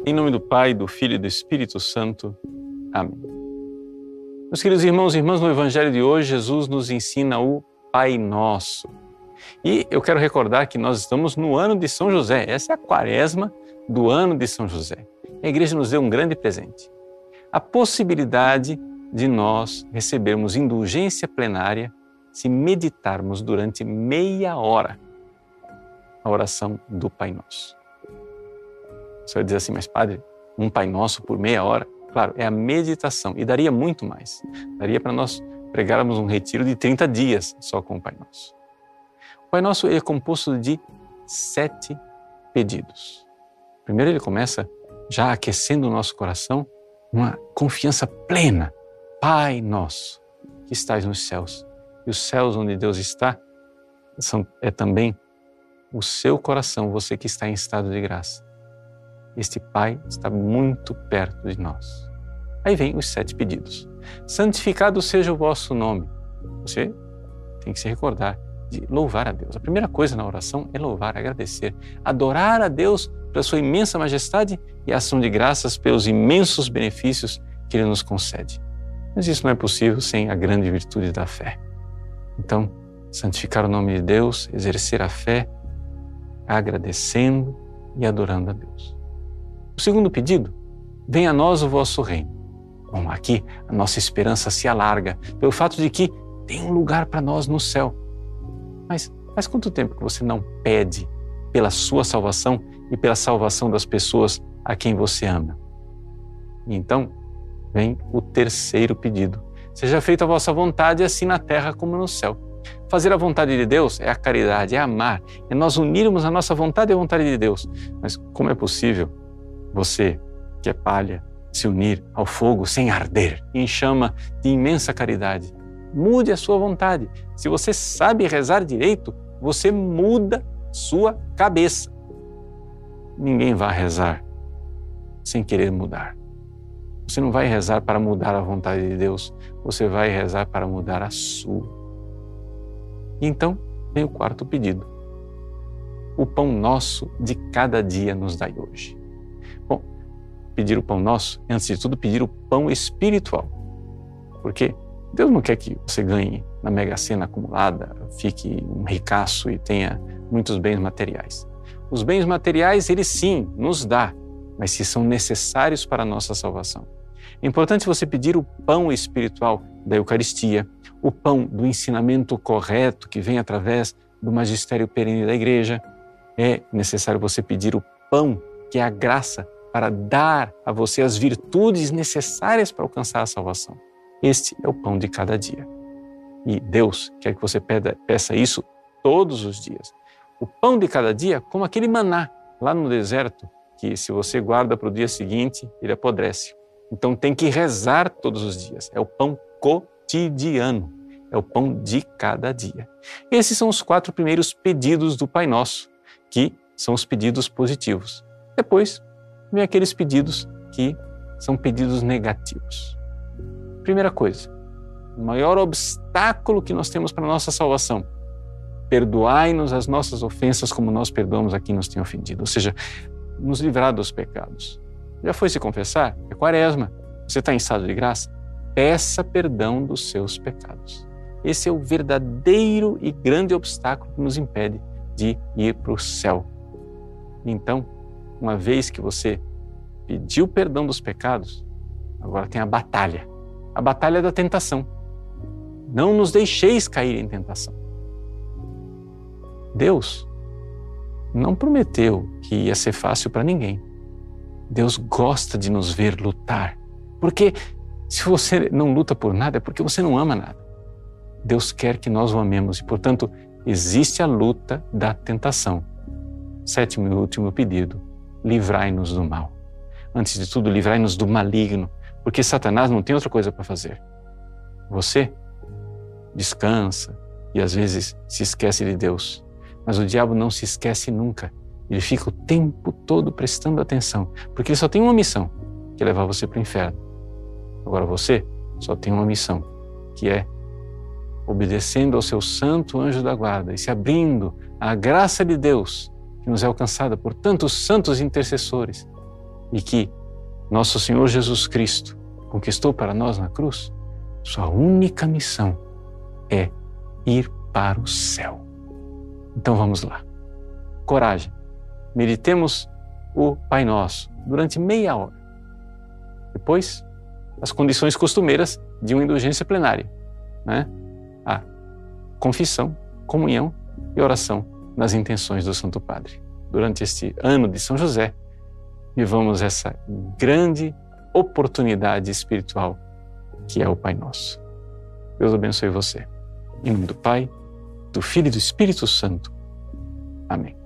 Em nome do Pai, do Filho e do Espírito Santo. Amém. Meus queridos irmãos e irmãs, no Evangelho de hoje, Jesus nos ensina o Pai Nosso. E eu quero recordar que nós estamos no ano de São José. Essa é a quaresma do ano de São José. A igreja nos deu um grande presente. A possibilidade de nós recebermos indulgência plenária se meditarmos durante meia hora a oração do Pai Nosso. Você vai dizer assim, mas padre, um Pai Nosso por meia hora? Claro, é a meditação e daria muito mais. Daria para nós pregarmos um retiro de 30 dias só com o Pai Nosso. O Pai Nosso é composto de 7 pedidos. Primeiro ele começa já aquecendo o nosso coração, uma confiança plena. Pai Nosso, que estás nos céus. E os céus onde Deus está é também o seu coração, você que está em estado de graça. Este Pai está muito perto de nós. Aí vem os 7 pedidos. Santificado seja o vosso nome. Você tem que se recordar de louvar a Deus. A primeira coisa na oração é louvar, agradecer, adorar a Deus pela sua imensa majestade e ação de graças pelos imensos benefícios que Ele nos concede. Mas isso não é possível sem a grande virtude da fé. Então, santificar o nome de Deus, exercer a fé, agradecendo e adorando a Deus. O segundo pedido, venha a nós o vosso reino. Bom, aqui a nossa esperança se alarga pelo fato de que tem um lugar para nós no céu. Mas faz quanto tempo que você não pede pela sua salvação e pela salvação das pessoas a quem você ama? E então vem o terceiro pedido. Seja feita a vossa vontade, assim na terra como no céu. Fazer a vontade de Deus é a caridade, é amar, é nós unirmos a nossa vontade e a vontade de Deus. Mas como é possível você, que é palha, se unir ao fogo sem arder, em chama de imensa caridade? Mude a sua vontade. Se você sabe rezar direito, você muda sua cabeça. Ninguém vai rezar sem querer mudar. Você não vai rezar para mudar a vontade de Deus, você vai rezar para mudar a sua. E então vem o quarto pedido. O pão nosso de cada dia nos dai hoje. Bom, pedir o pão nosso é, antes de tudo, pedir o pão espiritual. Porque Deus não quer que você ganhe na Mega Sena acumulada, fique um ricaço e tenha muitos bens materiais. Os bens materiais, Ele sim nos dá, mas se são necessários para a nossa salvação. É importante você pedir o pão espiritual da Eucaristia, o pão do ensinamento correto que vem através do magistério perene da Igreja. É necessário você pedir o pão, que é a graça, para dar a você as virtudes necessárias para alcançar a salvação. Este é o pão de cada dia. E Deus quer que você peça isso todos os dias. O pão de cada dia, como aquele maná lá no deserto, que se você guarda para o dia seguinte, ele apodrece. Então tem que rezar todos os dias. É o pão cotidiano. É o pão de cada dia. Esses são os 4 primeiros pedidos do Pai Nosso, que são os pedidos positivos. Depois, vem aqueles pedidos que são pedidos negativos. Primeira coisa, o maior obstáculo que nós temos para a nossa salvação: perdoai-nos as nossas ofensas como nós perdoamos a quem nos tem ofendido. Ou seja, nos livrar dos pecados. Já foi se confessar? É quaresma. Você está em estado de graça? Peça perdão dos seus pecados. Esse é o verdadeiro e grande obstáculo que nos impede de ir para o céu. Então, uma vez que você pediu perdão dos pecados, agora tem a batalha da tentação. Não nos deixeis cair em tentação. Deus não prometeu que ia ser fácil para ninguém. Deus gosta de nos ver lutar, porque se você não luta por nada é porque você não ama nada. Deus quer que nós o amemos e, portanto, existe a luta da tentação. 7º e último pedido: livrai-nos do mal. Antes de tudo, livrai-nos do maligno, porque Satanás não tem outra coisa para fazer. Você descansa e às vezes se esquece de Deus, mas o diabo não se esquece nunca. Ele fica o tempo todo prestando atenção, porque ele só tem uma missão, que é levar você para o inferno. Agora você só tem uma missão, que é obedecendo ao seu santo anjo da guarda e se abrindo à graça de Deus, que nos é alcançada por tantos santos intercessores, e que nosso Senhor Jesus Cristo conquistou para nós na cruz, sua única missão é ir para o céu. Então vamos lá. Coragem. Meditemos o Pai Nosso durante meia hora. Depois, as condições costumeiras de uma indulgência plenária, né? A confissão, comunhão e oração nas intenções do Santo Padre. Durante este ano de São José, vivamos essa grande oportunidade espiritual que é o Pai Nosso. Deus abençoe você. Em nome do Pai, do Filho e do Espírito Santo. Amém.